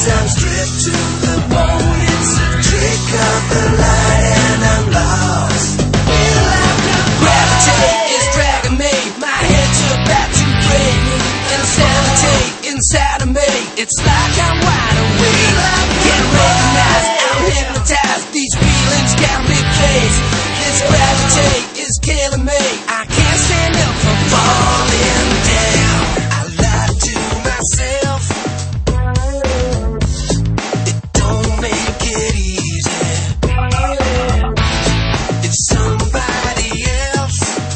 I'm stripped to the bone. It's a trick of the light and I'm lost. Feel like gravity is dragging me. My head's about to break. Insanity inside of me. It's like I'm wide awake. Can't recognize, I'm hypnotized. These feelings got me faced. This gravity is killing me. I can't stand up from falling down. I lie to myself. It don't make it easy. If somebody else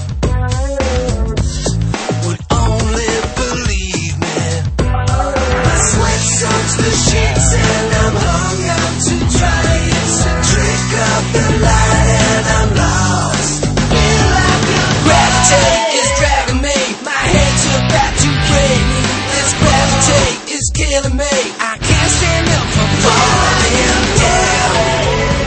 would only believe me. My sweat soaks the sheets and I'm hung up to dry. It's a trick of the light and I'm lost. Feel like gravity is dragging me. My head's about to break. This gravity is killing me. I can't stand up from falling down.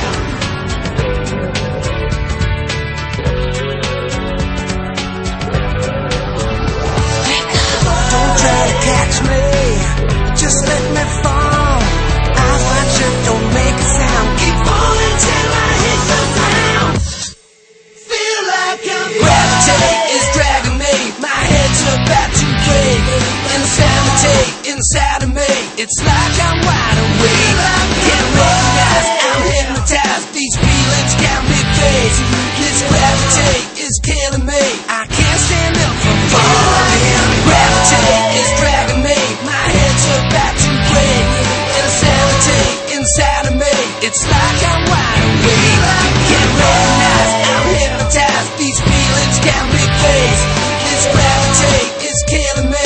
Don't try to catch me, just let me fall. I watch it, don't make a sound. Keep falling till I hit the ground. Feel like gravity is dragging me. My head's about to break. Insanity inside of me. It's like I'm wide awake. Can't recognize, I'm hypnotized. These feelings got me faced. This gravity is killing me. I can't stand up from falling. Gravity is dragging me. My head's about to break. Insanity inside of me. It's like I'm wide awake. Can't recognize, I'm hypnotized. These feelings got me faced. This gravity is killing me.